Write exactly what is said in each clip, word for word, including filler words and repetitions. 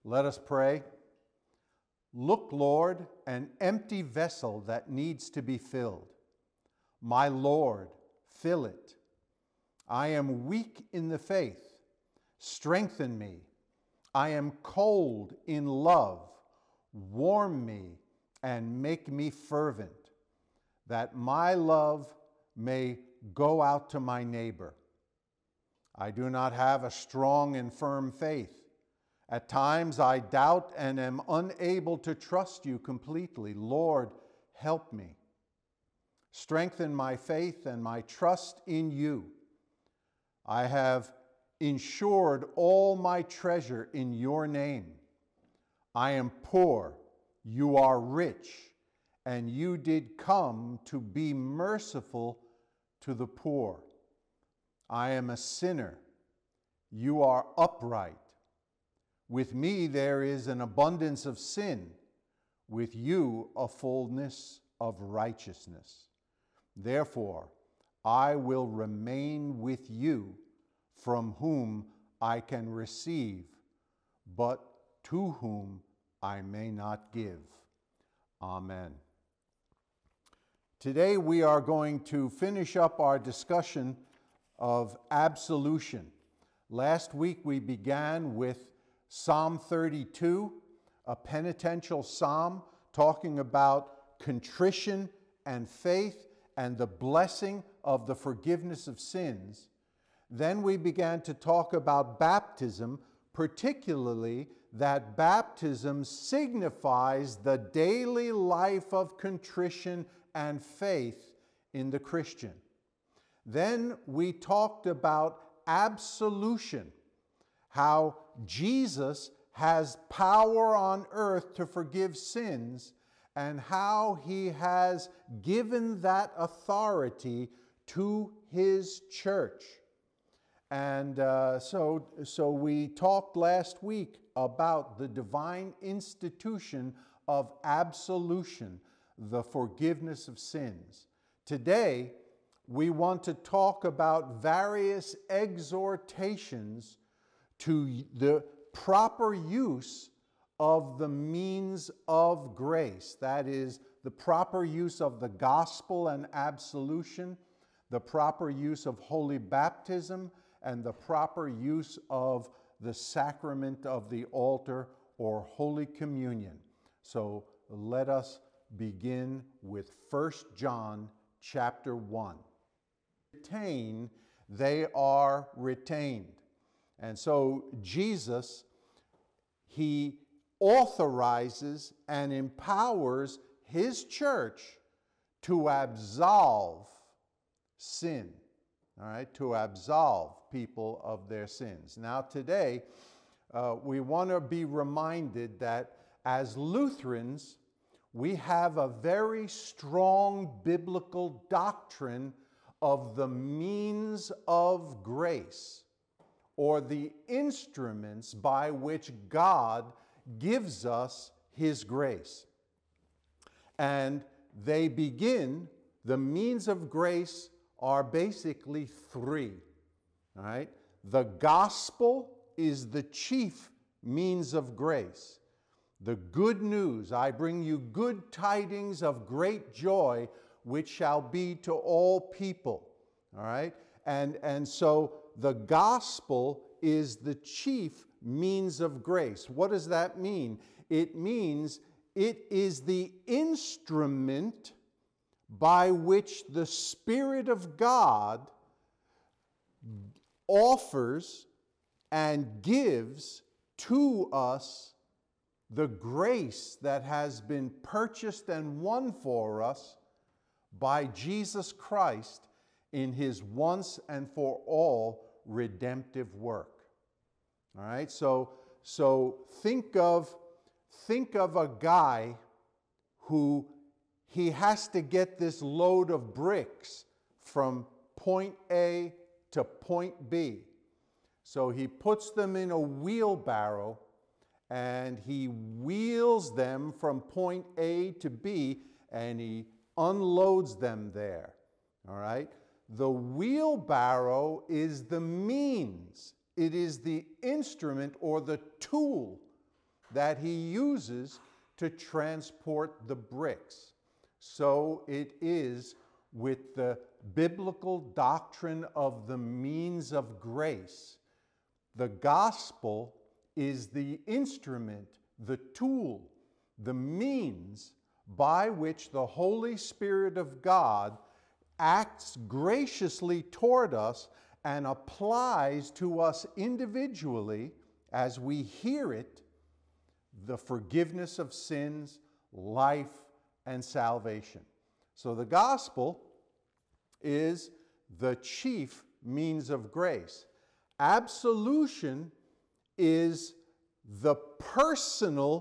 Let us pray. Look, Lord, an empty vessel that needs to be filled. My Lord, fill it. I am weak in the faith. Strengthen me. I am cold in love. Warm me and make me fervent, that my love may go out to my neighbor. I do not have a strong and firm faith. At times I doubt and am unable to trust you completely. Lord, help me. Strengthen my faith and my trust in you. I have insured all my treasure in your name. I am poor, you are rich, and you did come to be merciful to the poor. I am a sinner, you are upright. With me there is an abundance of sin, with you a fullness of righteousness. Therefore, I will remain with you, from whom I can receive, but to whom I may not give. Amen. Today we are going to finish up our discussion of absolution. Last week we began with Psalm thirty-two, a penitential psalm talking about contrition and faith and the blessing of the forgiveness of sins. Then we began to talk about baptism, particularly that baptism signifies the daily life of contrition and faith in the Christian. Then we talked about absolution, how Jesus has power on earth to forgive sins, and how he has given that authority to his church. And uh, so, so we talked last week about the divine institution of absolution, the forgiveness of sins. Today, we want to talk about various exhortations to the proper use of the means of grace. That is, the proper use of the gospel and absolution, the proper use of holy baptism, and the proper use of the sacrament of the altar or Holy Communion. So let us begin with First John chapter one. Retain, they are retained. And so Jesus, he authorizes and empowers his church to absolve sin. All right, to absolve people of their sins. Now today, uh, we want to be reminded that as Lutherans, we have a very strong biblical doctrine of the means of grace, or the instruments by which God gives us his grace. And they begin, the means of grace are basically three. All right? The gospel is the chief means of grace. The good news, I bring you good tidings of great joy, which shall be to all people. All right? And, and so the gospel is the chief means of grace. What does that mean? It means it is the instrument by which the Spirit of God offers and gives to us the grace that has been purchased and won for us by Jesus Christ in his once and for all redemptive work. All right, so, so think of, think of a guy who he has to get this load of bricks from point A to point B. So he puts them in a wheelbarrow and he wheels them from point A to B and he unloads them there. All right? The wheelbarrow is the means. It is the instrument or the tool that he uses to transport the bricks. So it is with the biblical doctrine of the means of grace. The gospel is the instrument, the tool, the means by which the Holy Spirit of God acts graciously toward us and applies to us individually, as we hear it, the forgiveness of sins, life, and salvation. So the gospel is the chief means of grace. Absolution is the personal,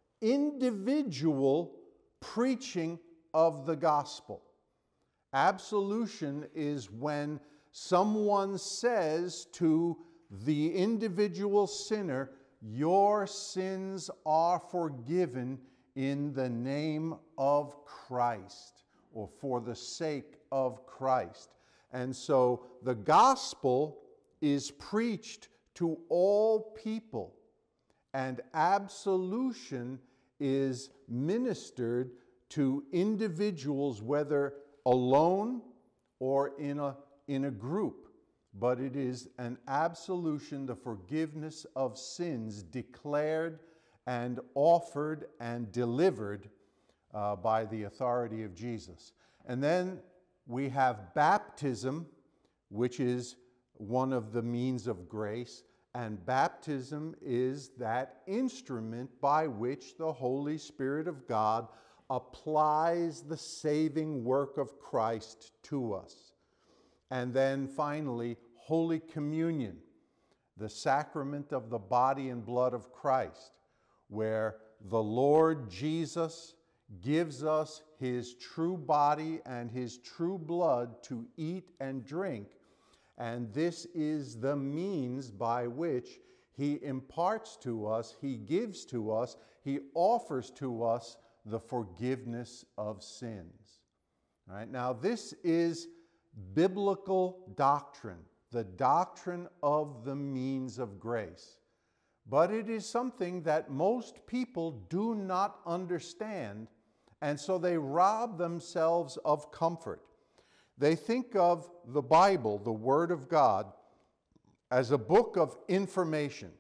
individual preaching of the gospel. Absolution is when someone says to the individual sinner, "Your sins are forgiven in the name of Christ," or for the sake of Christ. And so the gospel is preached to all people, and absolution is ministered to individuals, whether alone or in a, in a group. But it is an absolution, the forgiveness of sins declared and offered and delivered uh, by the authority of Jesus. And then we have baptism, which is one of the means of grace. And baptism is that instrument by which the Holy Spirit of God applies the saving work of Christ to us. And then finally, Holy Communion, the sacrament of the body and blood of Christ, where the Lord Jesus gives us his true body and his true blood to eat and drink. And this is the means by which he imparts to us, he gives to us, he offers to us the forgiveness of sins. All right? Now, this is biblical doctrine, the doctrine of the means of grace. But it is something that most people do not understand, and so they rob themselves of comfort. They think of the Bible, the Word of God, as a book of information.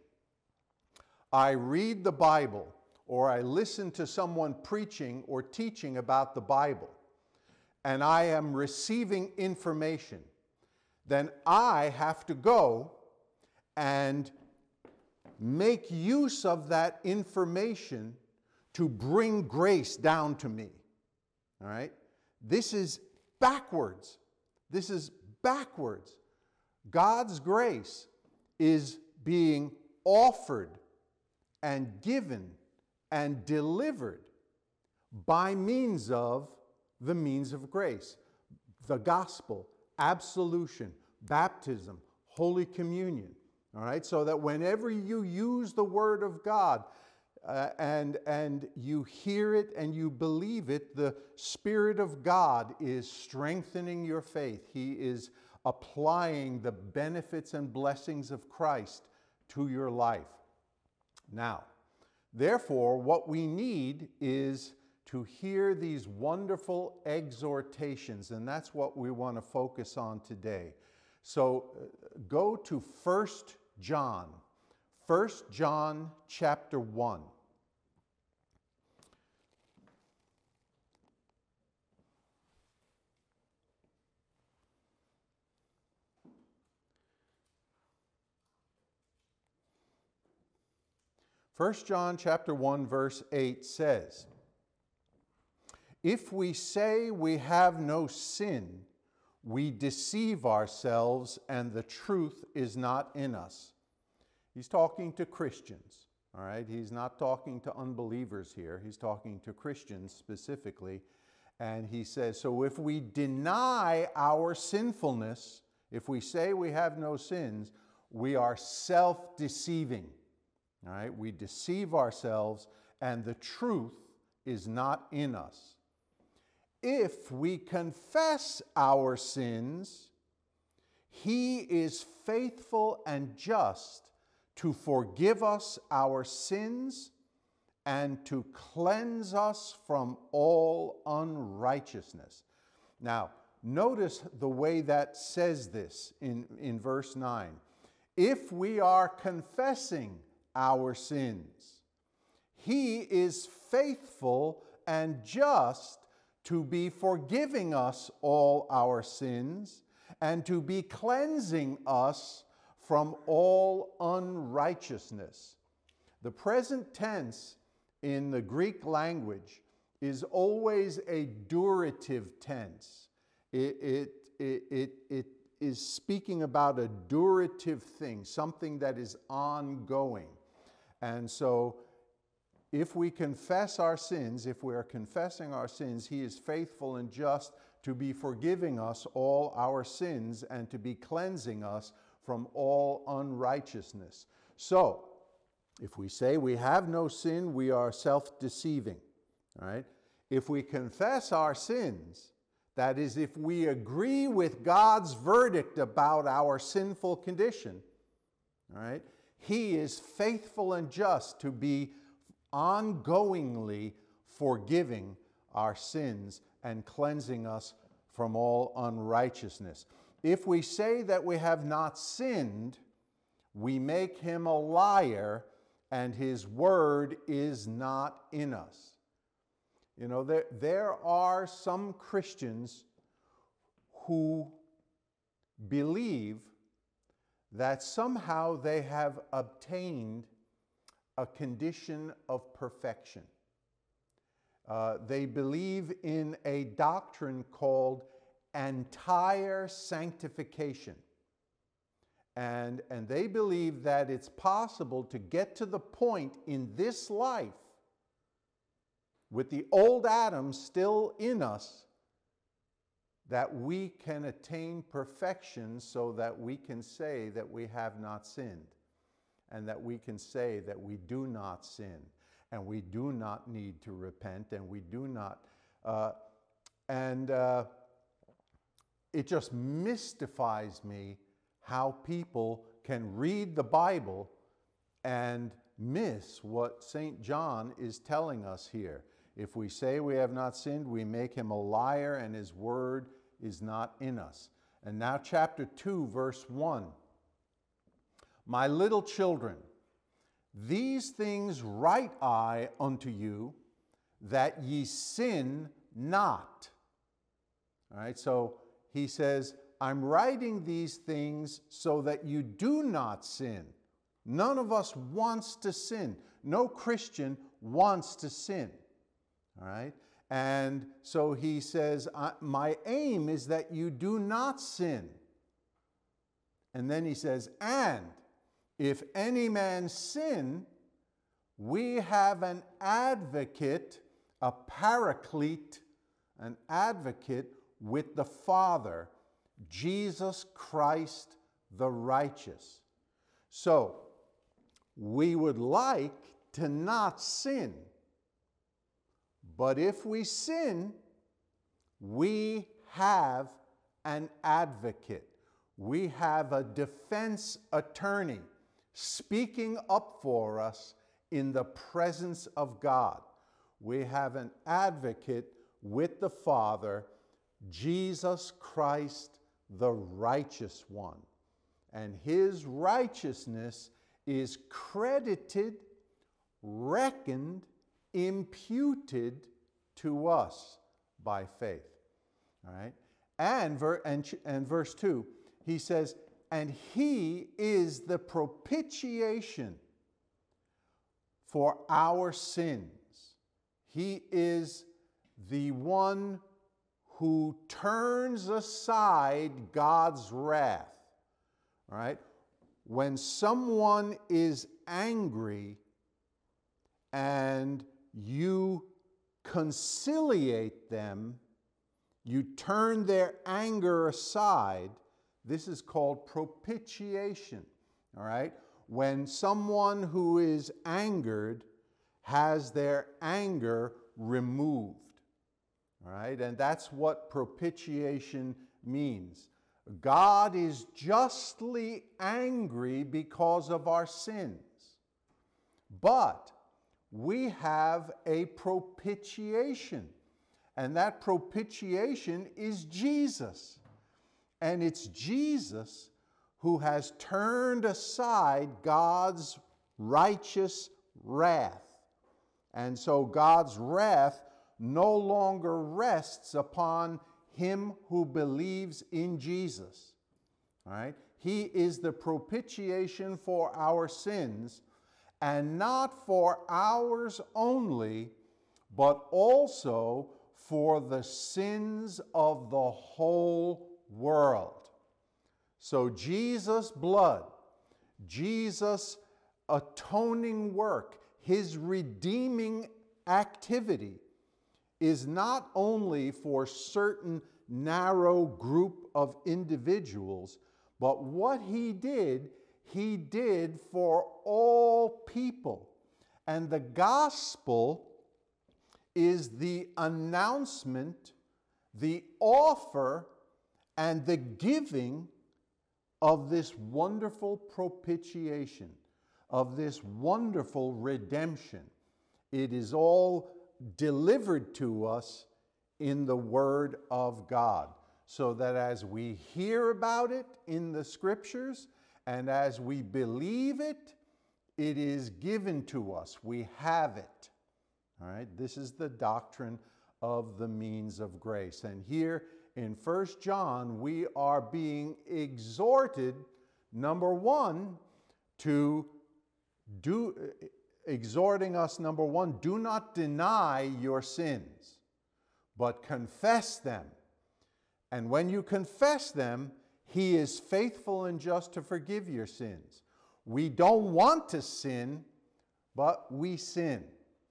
I read the Bible, or I listen to someone preaching or teaching about the Bible, and I am receiving information. Then I have to go and make use of that information to bring grace down to me. All right? This is backwards. This is backwards. God's grace is being offered and given and delivered by means of the means of grace. The gospel, absolution, baptism, Holy Communion. All right? So that whenever you use the Word of God, Uh, and, and you hear it and you believe it, the Spirit of God is strengthening your faith. He is applying the benefits and blessings of Christ to your life. Now, therefore, what we need is to hear these wonderful exhortations, and that's what we want to focus on today. So uh, go to First John. First John chapter one. First John chapter one verse eight says, "If we say we have no sin, we deceive ourselves and the truth is not in us." He's talking to Christians, all right? He's not talking to unbelievers here. He's talking to Christians specifically. And he says, so if we deny our sinfulness, if we say we have no sins, we are self-deceiving, all right? We deceive ourselves and the truth is not in us. If we confess our sins, he is faithful and just to forgive us our sins and to cleanse us from all unrighteousness. Now, notice the way that says this in, in verse nine. If we are confessing our sins, He is faithful and just to be forgiving us all our sins and to be cleansing us from all unrighteousness. The present tense in the Greek language is always a durative tense. It, it, it, it, it is speaking about a durative thing, something that is ongoing. And so if we confess our sins, if we are confessing our sins, He is faithful and just to be forgiving us all our sins and to be cleansing us from all unrighteousness. So, if we say we have no sin, we are self-deceiving. All right? If we confess our sins, that is, if we agree with God's verdict about our sinful condition, all right, He is faithful and just to be ongoingly forgiving our sins and cleansing us from all unrighteousness. If we say that we have not sinned, we make Him a liar, and His word is not in us. You know, there, there are some Christians who believe that somehow they have obtained a condition of perfection. Uh, they believe in a doctrine called entire sanctification. And, and they believe that it's possible to get to the point in this life, with the old Adam still in us, that we can attain perfection so that we can say that we have not sinned, and that we can say that we do not sin, and we do not need to repent, and we do not. Uh, and uh, it just mystifies me how people can read the Bible and miss what Saint John is telling us here. If we say we have not sinned, we make Him a liar, and His word is not in us. And now chapter two, verse one. My little children, these things write I unto you, that ye sin not. All right, so he says, I'm writing these things so that you do not sin. None of us wants to sin. No Christian wants to sin. All right? And so he says, my aim is that you do not sin. And then he says, and if any man sin, we have an advocate, a paraclete, an advocate with the Father, Jesus Christ the righteous. So, we would like to not sin. But if we sin, we have an advocate. We have a defense attorney speaking up for us in the presence of God. We have an advocate with the Father, Jesus Christ, the righteous one. And His righteousness is credited, reckoned, imputed to us by faith. All right? And, ver- and, and verse two, he says, and He is the propitiation for our sins. He is the one who turns aside God's wrath. All right? When someone is angry and you conciliate them, you turn their anger aside, this is called propitiation. All right? When someone who is angered has their anger removed. All right? And that's what propitiation means. God is justly angry because of our sins. But we have a propitiation. And that propitiation is Jesus. And it's Jesus who has turned aside God's righteous wrath. And so God's wrath no longer rests upon him who believes in Jesus. All right? He is the propitiation for our sins, and not for ours only, but also for the sins of the whole world. So Jesus' blood, Jesus' atoning work, his redeeming activity is not only for certain narrow group of individuals, but what he did, he did for all people. And the gospel is the announcement, the offer, and the giving of this wonderful propitiation, of this wonderful redemption. It is all delivered to us in the Word of God, so that as we hear about it in the Scriptures and as we believe it, it is given to us. We have it. All right? This is the doctrine of the means of grace. And here in First John, we are being exhorted, number one, to do, exhorting us, number one, do not deny your sins, but confess them. And when you confess them, he is faithful and just to forgive your sins. We don't want to sin, but we sin.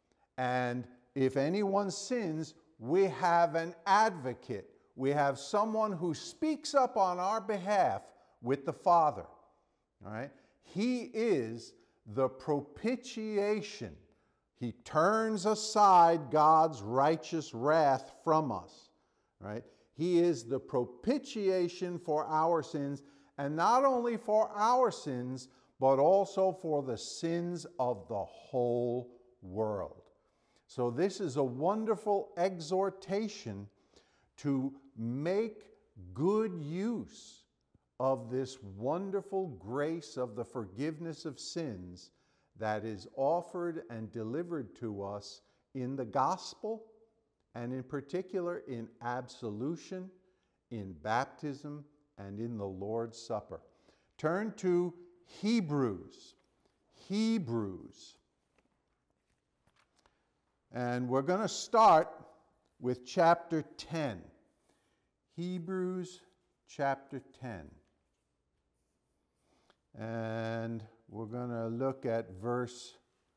And if anyone sins, we have an advocate. We have someone who speaks up on our behalf with the Father. All right? He is the propitiation. He turns aside God's righteous wrath from us. Right? He is the propitiation for our sins, and not only for our sins, but also for the sins of the whole world. So this is a wonderful exhortation to make good use of this wonderful grace of the forgiveness of sins that is offered and delivered to us in the gospel, and in particular in absolution, in baptism, and in the Lord's Supper. Turn to Hebrews. Hebrews. And we're going to start with chapter ten. Hebrews chapter ten. And we're going to look at verse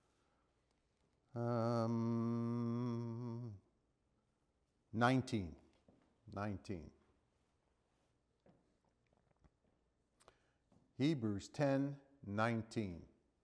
um, nineteen. nineteen. Hebrews ten, nineteen.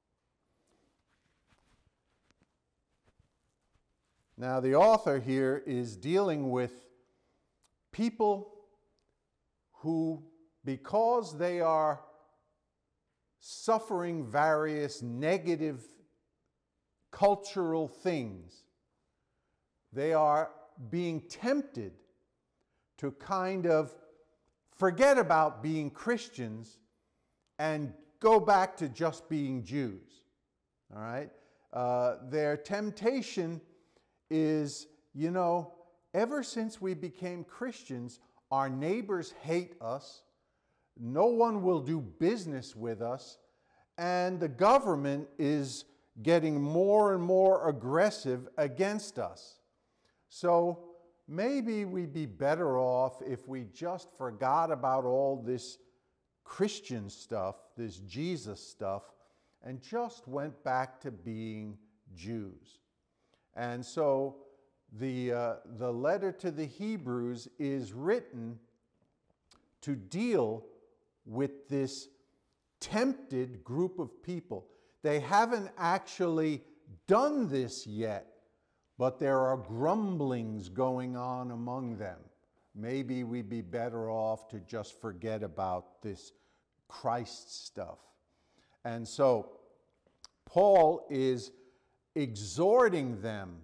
Now, the author here is dealing with people who, because they are suffering various negative cultural things, they are being tempted to kind of forget about being Christians and go back to just being Jews. All right? Uh, their temptation is, you know, ever since we became Christians, our neighbors hate us, no one will do business with us, and the government is getting more and more aggressive against us. So maybe we'd be better off if we just forgot about all this Christian stuff, this Jesus stuff, and just went back to being Jews. And so the, uh, the letter to the Hebrews is written to deal with this tempted group of people. They haven't actually done this yet, but there are grumblings going on among them. Maybe we'd be better off to just forget about this Christ stuff. And so Paul is exhorting them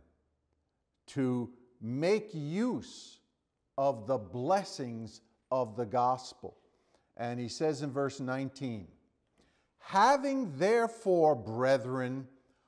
to make use of the blessings of the gospel. And he says in verse nineteen, having therefore, brethren,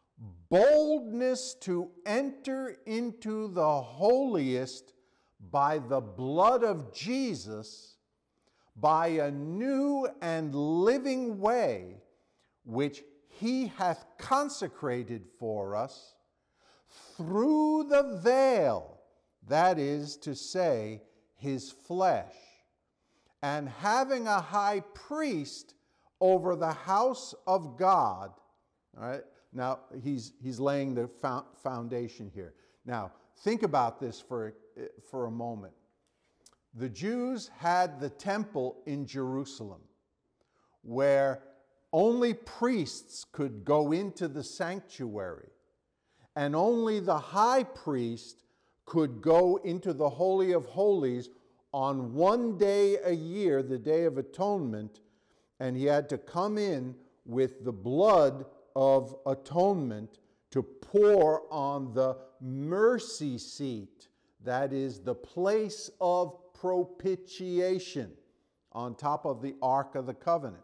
boldness to enter into the holiest by the blood of Jesus, by a new and living way, which he hath consecrated for us, through the veil, that is to say, his flesh, and having a high priest over the house of God. All right, now he's, he's laying the foundation here. Now, think about this for, for a moment. The Jews had the temple in Jerusalem, where only priests could go into the sanctuary, and only the high priest could go into the Holy of Holies on one day a year, the Day of Atonement, and he had to come in with the blood of atonement to pour on the mercy seat, that is the place of propitiation, on top of the Ark of the Covenant.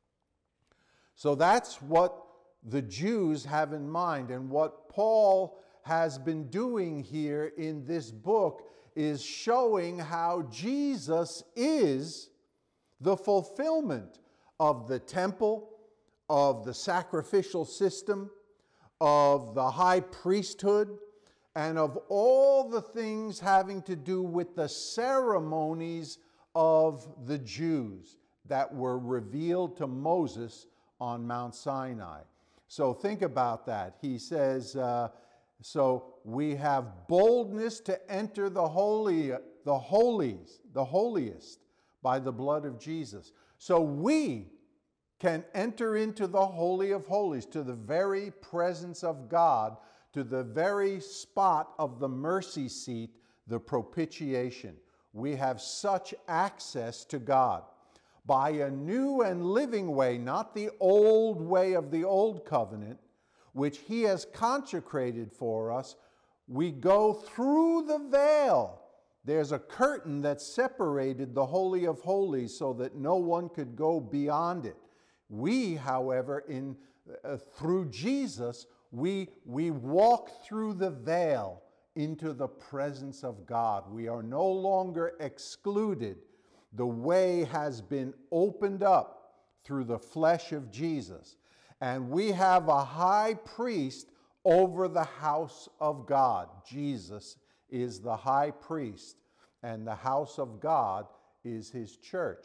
So that's what the Jews have in mind, and what Paul has been doing here in this book is showing how Jesus is the fulfillment of the temple, of the sacrificial system, of the high priesthood, and of all the things having to do with the ceremonies of the Jews that were revealed to Moses on Mount Sinai. So think about that. He says, uh, so we have boldness to enter the holy, the holies, the holiest by the blood of Jesus. So we can enter into the Holy of Holies, to the very presence of God, to the very spot of the mercy seat, the propitiation. We have such access to God by a new and living way, not the old way of the old covenant, which he has consecrated for us. We go through the veil. There's a curtain that separated the Holy of Holies so that no one could go beyond it. We, however, in uh, through Jesus, we, we walk through the veil into the presence of God. We are no longer excluded. The way has been opened up through the flesh of Jesus. And we have a high priest over the house of God. Jesus is the high priest, and the house of God is his church.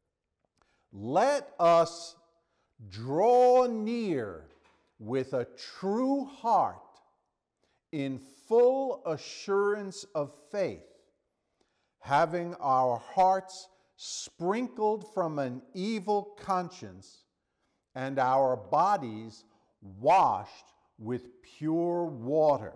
Let us draw near with a true heart in full assurance of faith, having our hearts sprinkled from an evil conscience and our bodies washed with pure water.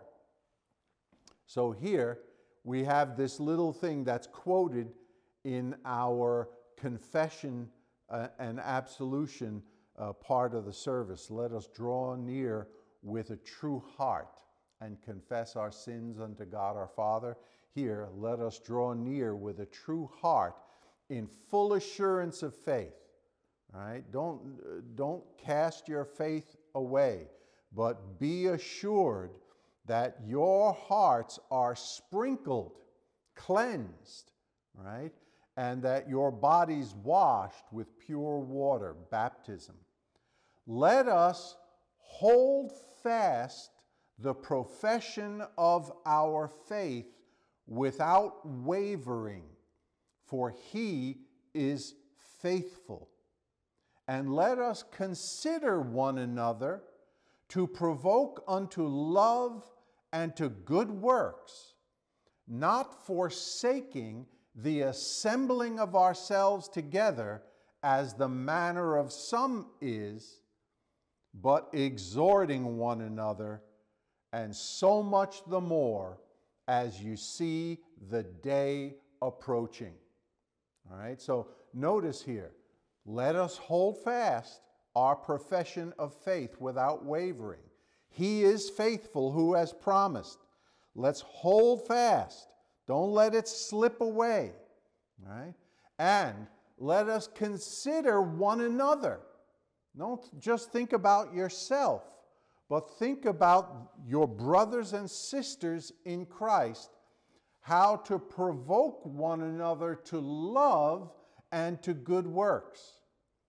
So here we have this little thing that's quoted in our confession uh, and absolution uh, part of the service. Let us draw near with a true heart and confess our sins unto God our Father. Here, let us draw near with a true heart in full assurance of faith. All right? Don't, don't cast your faith away, but be assured that your hearts are sprinkled, cleansed, right? And that your bodies washed with pure water, baptism. Let us hold fast the profession of our faith without wavering, for he is faithful. And let us consider one another to provoke unto love and to good works, not forsaking the assembling of ourselves together as the manner of some is, but exhorting one another, and so much the more as you see the day approaching. All right, so notice here, let us hold fast our profession of faith without wavering. He is faithful who has promised. Let's hold fast. Don't let it slip away. Right? And let us consider one another. Don't just think about yourself, but think about your brothers and sisters in Christ, how to provoke one another to love and to good works,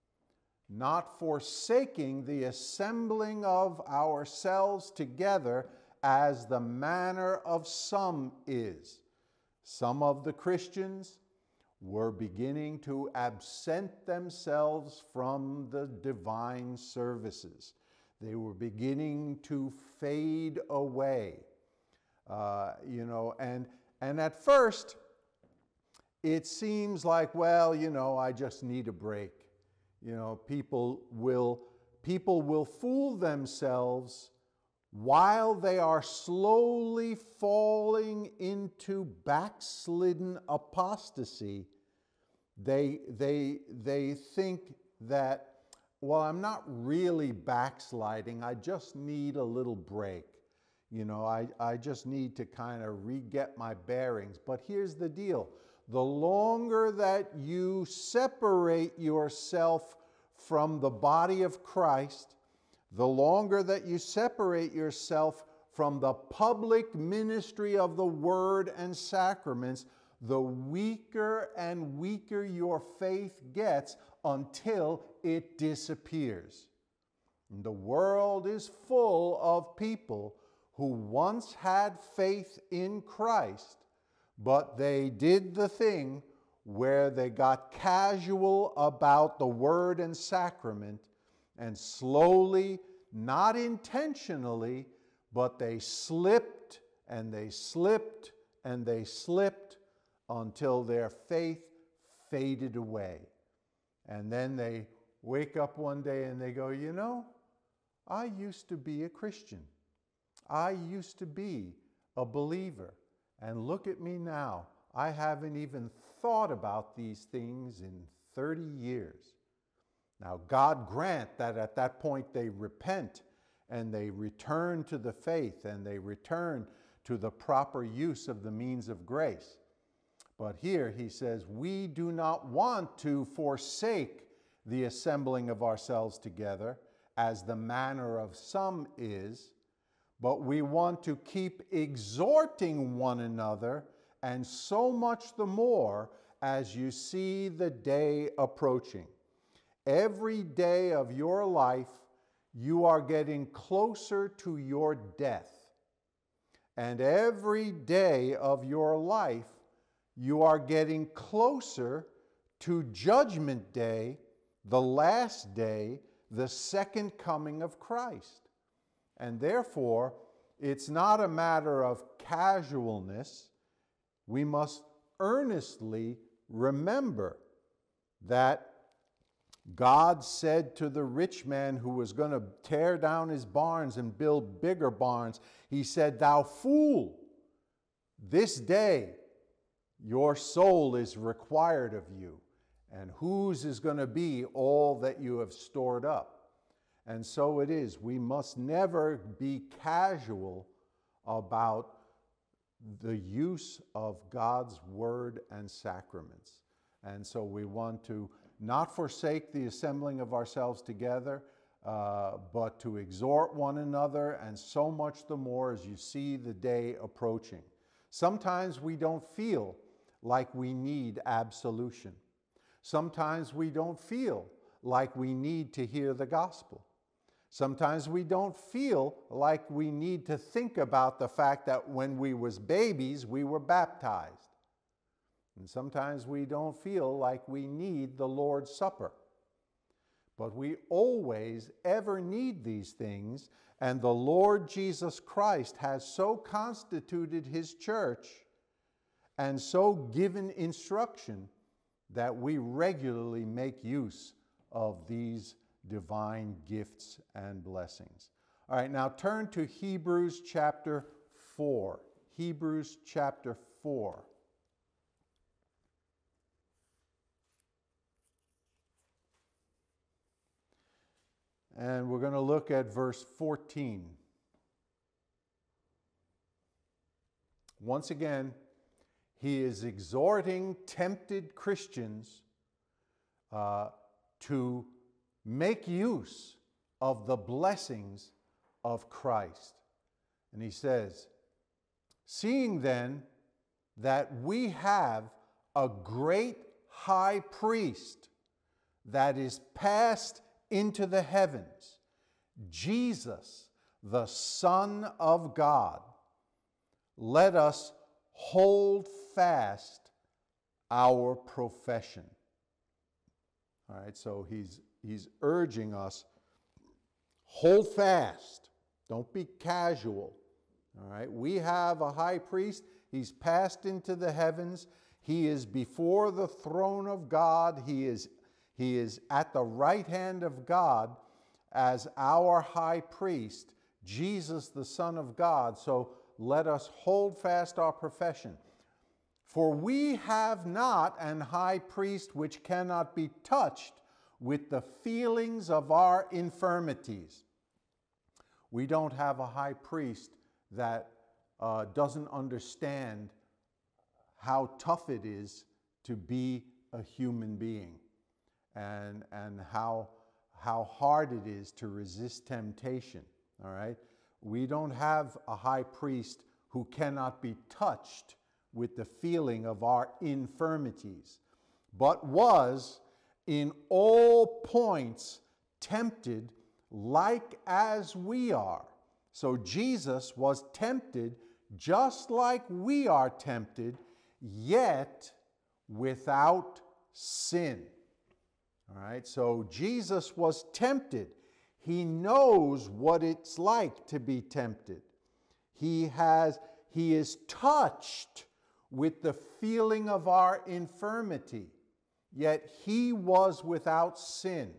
not forsaking the assembling of ourselves together as the manner of some is. Some of the Christians were beginning to absent themselves from the divine services. They were beginning to fade away. Uh, you know, and, and at first, it seems like, well, you know, I just need a break. You know, people will, people will fool themselves while they are slowly falling into backslidden apostasy. They, they, they think that, well, I'm not really backsliding. I just need a little break. You know, I, I just need to kind of re-get my bearings. But here's the deal. The longer that you separate yourself from the body of Christ, the longer that you separate yourself from the public ministry of the Word and sacraments, the weaker and weaker your faith gets until it disappears. And the world is full of people who once had faith in Christ, but they did the thing where they got casual about the Word and sacrament, and slowly, not intentionally, but they slipped and they slipped and they slipped until their faith faded away. And then they wake up one day and they go, you know, I used to be a Christian. I used to be a believer. And look at me now. I haven't even thought about these things in thirty years. Now, God grant that at that point they repent and they return to the faith and they return to the proper use of the means of grace. But here he says, we do not want to forsake the assembling of ourselves together, as the manner of some is, but we want to keep exhorting one another, and so much the more as you see the day approaching. Every day of your life, you are getting closer to your death. And every day of your life, you are getting closer to Judgment Day, the last day, the second coming of Christ. And therefore, it's not a matter of casualness. We must earnestly remember that God said to the rich man who was going to tear down his barns and build bigger barns, he said, "Thou fool, this day your soul is required of you, and whose is going to be all that you have stored up?" And so it is. We must never be casual about the use of God's word and sacraments. And so we want to not forsake the assembling of ourselves together, uh, but to exhort one another, and so much the more as you see the day approaching. Sometimes we don't feel like we need absolution. Sometimes we don't feel like we need to hear the gospel. Sometimes we don't feel like we need to think about the fact that when we was babies, we were baptized. And sometimes we don't feel like we need the Lord's Supper. But we always ever need these things, and the Lord Jesus Christ has so constituted his church and so given instruction that we regularly make use of these divine gifts and blessings. All right, now turn to Hebrews chapter four. Hebrews chapter four. And we're going to look at verse fourteen. Once again, he is exhorting tempted Christians uh, to make use of the blessings of Christ. And he says, seeing then that we have a great high priest that is passed into the heavens, Jesus, the Son of God, let us hold fast our profession. All right, so he's, he's urging us, hold fast. Don't be casual. All right, we have a high priest. He's passed into the heavens. He is before the throne of God. He is, he is at the right hand of God as our high priest, Jesus, the Son of God. So let us hold fast our profession. For we have not an high priest which cannot be touched with the feelings of our infirmities. We don't have a high priest that uh, doesn't understand how tough it is to be a human being, and, and how, how hard it is to resist temptation, all right? We don't have a high priest who cannot be touched with the feeling of our infirmities, but was in all points tempted like as we are. So Jesus was tempted just like we are tempted, yet without sin. All right, so Jesus was tempted. He knows what it's like to be tempted. He has, he is touched with the feeling of our infirmity, yet he was without sin.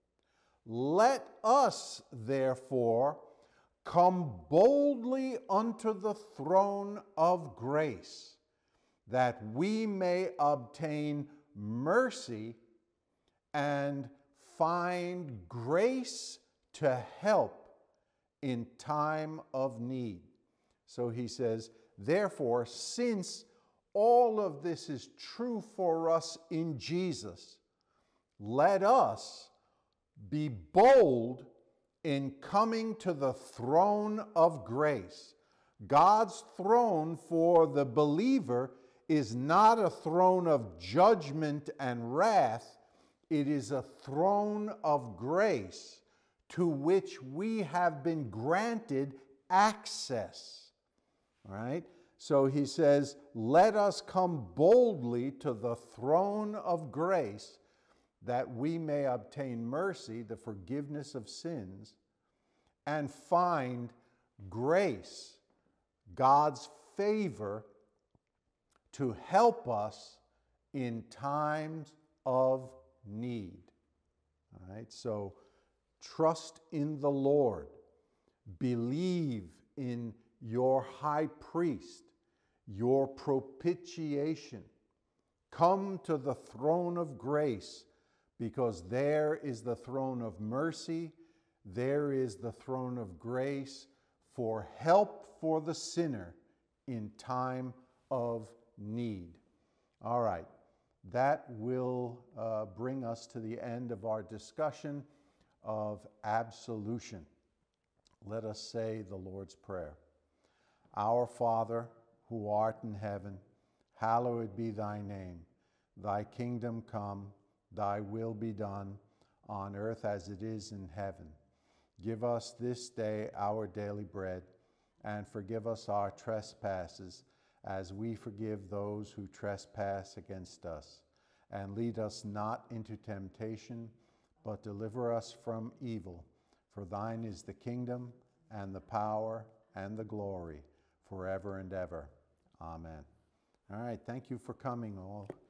Let us, therefore, come boldly unto the throne of grace, that we may obtain mercy and find grace to help in time of need. So he says, therefore, since all of this is true for us in Jesus, let us be bold in coming to the throne of grace. God's throne for the believer is not a throne of judgment and wrath. It is a throne of grace to which we have been granted access. All right? So he says, let us come boldly to the throne of grace that we may obtain mercy, the forgiveness of sins, and find grace, God's favor, to help us in times of need. All right, so trust in the Lord. Believe in your high priest, your propitiation. Come to the throne of grace, because there is the throne of mercy, there is the throne of grace for help for the sinner in time of need. All right, that will uh, bring us to the end of our discussion of absolution. Let us say the Lord's Prayer. Our Father, who art in heaven, hallowed be thy name. Thy kingdom come, thy will be done, on earth as it is in heaven. Give us this day our daily bread, and forgive us our trespasses, as we forgive those who trespass against us. And lead us not into temptation, but deliver us from evil. For thine is the kingdom, and the power, and the glory, forever and ever. Amen. All right, thank you for coming all.